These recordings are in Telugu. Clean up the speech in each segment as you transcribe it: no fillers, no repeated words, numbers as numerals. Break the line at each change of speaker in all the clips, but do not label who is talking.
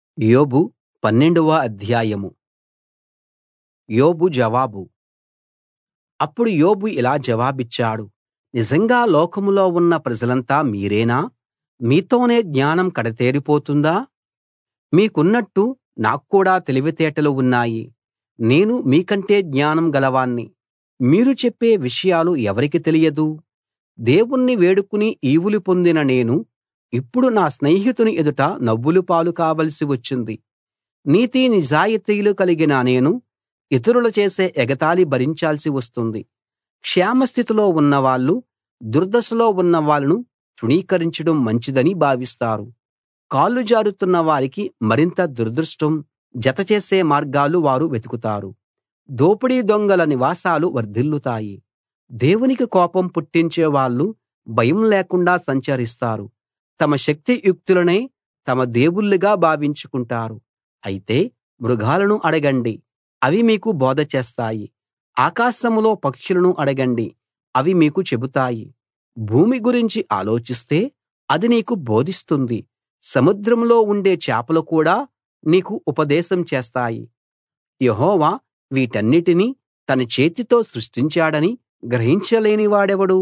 యోబు 12వ అధ్యాయం. యోబు జవాబు. అప్పుడు యోబు ఇలా జవాబిచ్చాడు: నిజంగా లోకంలో ఉన్న ప్రజలంతా మీరేనా? మీతోనే జ్ఞానం కడతేరిపోతుందా? మీకున్నట్టు నాక్కూడా తెలివితేటలు ఉన్నాయి. నేను మీకంటే జ్ఞానం గలవాణ్ణి. మీరు చెప్పే విషయాలు ఎవరికి తెలియదు? దేవుణ్ణి వేడుకుని ఈవులు పొందిన నేను ఇప్పుడు నా స్నేహితుని ఎదుట నవ్వుల పాలు కావలసి వచ్చింది. నీతి నిజాయితీలు కలిగిన నేను ఇతరులు చేసే ఎగతాళి భరించాల్సి వస్తుంది. క్షేమస్థితిలో ఉన్నవాళ్ళు దుర్దశలో ఉన్న వాళ్ళను తృణీకరించడం మంచిదని భావిస్తారు. కాళ్ళు జారుతున్న వారికి మరింత దురదృష్టం జతచేసే మార్గాలు వారు వెతుకుతారు. దోపిడీ దొంగల నివాసాలు వర్ధిల్లుతాయి. దేవునికి కోపం పుట్టించే వాళ్ళు భయం లేకుండా సంచరిస్తారు. తమ శక్తియుక్తులనే తమ దేవుళ్ళుగా భావించుకుంటారు. అయితే మృగాలను అడగండి, అవి మీకు బోధ చేస్తాయి. ఆకాశంలో పక్షులను అడగండి, అవి మీకు చెబుతాయి. భూమి గురించి ఆలోచిస్తే అది నీకు బోధిస్తుంది. సముద్రంలో ఉండే చేపలు కూడా నీకు ఉపదేశం చేస్తాయి. యెహోవా వీటన్నిటినీ తన చేతితో సృష్టించాడని గ్రహించలేని వాడెవడు?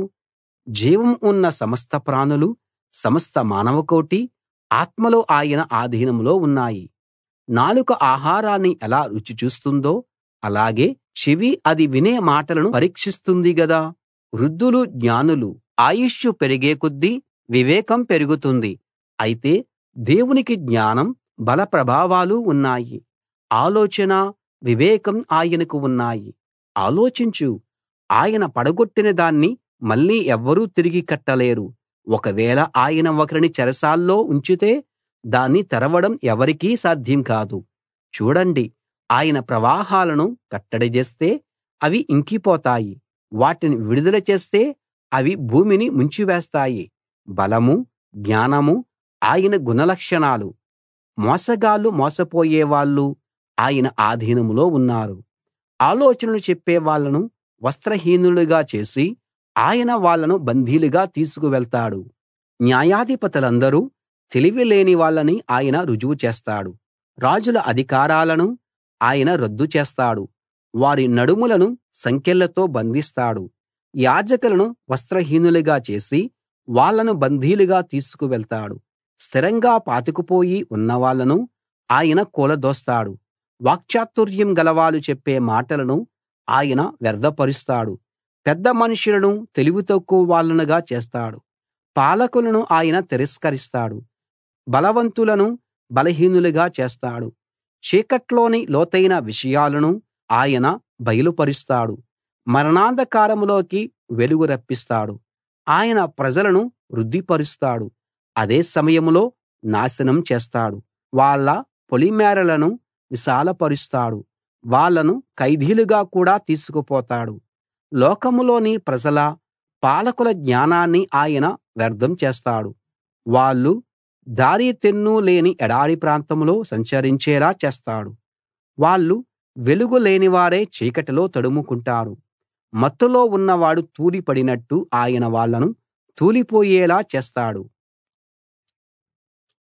జీవం ఉన్న సమస్త ప్రాణులు, సమస్త మానవకోటి ఆత్మలు ఆయన ఆధీనంలో ఉన్నాయి. నాలుక ఆహారాన్ని ఎలా రుచి చూస్తుందో అలాగే చెవి అది వినే మాటలను పరీక్షిస్తుంది గదా. వృద్ధులు జ్ఞానులు ఆయుష్షు పెరిగే కొద్దీ వివేకం పెరుగుతుంది. అయితే దేవునికి జ్ఞానం బల ప్రభావాలు ఉన్నాయి. ఆలోచన వివేకం ఆయనకు ఉన్నాయి. ఆలోచించు, ఆయన పడగొట్టిన దాన్ని మళ్ళీ ఎవ్వరూ తిరిగి కట్టలేరు. ఒకవేళ ఆయన ఒకరిని చెరసాల్లో ఉంచితే దాన్ని తెరవడం ఎవరికీ సాధ్యం కాదు. చూడండి, ఆయన ప్రవాహాలను కట్టడి చేస్తే అవి ఇంకిపోతాయి. వాటిని విడుదల చేస్తే అవి భూమిని ముంచివేస్తాయి. బలము జ్ఞానము ఆయన గుణలక్షణాలు. మోసగాళ్ళు మోసపోయేవాళ్ళు ఆయన ఆధీనంలో ఉన్నారు. ఆలోచనలు చెప్పే వాళ్ళను వస్త్రహీనులుగా చేసి ఆయన వాళ్ళను బందీలుగా తీసుకువెళ్తాడు. న్యాయాధిపతులందరూ తెలివి లేని వాళ్ళని ఆయన రుజువు చేస్తాడు. రాజుల అధికారాలను ఆయన రద్దు చేస్తాడు. వారి నడుములను సంకెళ్లతో బంధిస్తాడు. యాజకులను వస్త్రహీనులుగా చేసి వాళ్ళను బందీలుగా తీసుకువెళ్తాడు. స్థిరంగా పాతుకుపోయి ఉన్నవాళ్ళను ఆయన కూలదోస్తాడు. వాక్చాతుర్యం గలవాళ్ళు చెప్పే మాటలను ఆయన వ్యర్థపరుస్తాడు. పెద్ద మనుషులను తెలివి తక్కువ వాళ్ళనుగా చేస్తాడు. పాలకులను ఆయన తిరస్కరిస్తాడు. బలవంతులను బలహీనులుగా చేస్తాడు. చీకట్లోని లోతైన విషయాలను ఆయన బయలుపరుస్తాడు. మరణాంధకారంలోకి వెలుగు రప్పిస్తాడు. ఆయన ప్రజలను వృద్ధిపరుస్తాడు. అదే సమయంలో నాశనం చేస్తాడు. వాళ్ళ పొలిమేరలను విశాలపరుస్తాడు. వాళ్ళను ఖైదీలుగా కూడా తీసుకుపోతాడు. లోకంలోని ప్రజల పాలకుల జ్ఞానాన్ని ఆయన వ్యర్థం చేస్తాడు. వాళ్ళు దారి తెన్ను లేని ఎడారి ప్రాంతంలో సంచరించేలా చేస్తాడు. వాళ్ళు వెలుగు లేనివారై చీకటిలో తడుముకుంటారు. మత్తులో ఉన్నవాడు తూలి పడినట్టు ఆయన వాళ్ళను తూలిపోయేలా చేస్తాడు.